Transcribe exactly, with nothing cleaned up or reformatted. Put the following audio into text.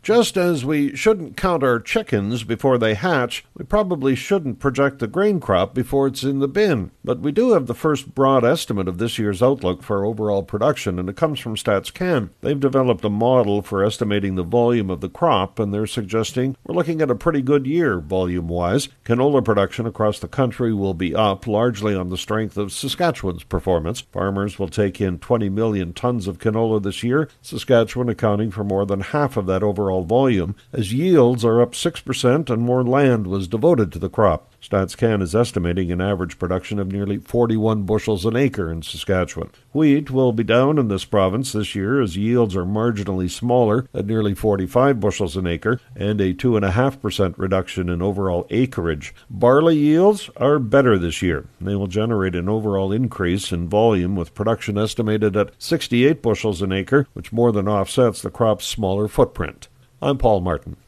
Just as we shouldn't count our chickens before they hatch, we probably shouldn't project the grain crop before it's in the bin. But we do have the first broad estimate of this year's outlook for overall production, and it comes from StatsCan. They've developed a model for estimating the volume of the crop, and they're suggesting we're looking at a pretty good year volume-wise. Canola production across the country will be up, largely on the strength of Saskatchewan's performance. Farmers will take in twenty million tons of canola this year, Saskatchewan accounting for more than half of that overall volume, as yields are up six percent and more land was devoted to the crop. StatsCan is estimating an average production of nearly forty-one bushels an acre in Saskatchewan. Wheat will be down in this province this year as yields are marginally smaller at nearly forty-five bushels an acre and a two point five percent reduction in overall acreage. Barley yields are better this year. They will generate an overall increase in volume with production estimated at sixty-eight bushels an acre, which more than offsets the crop's smaller footprint. I'm Paul Martin.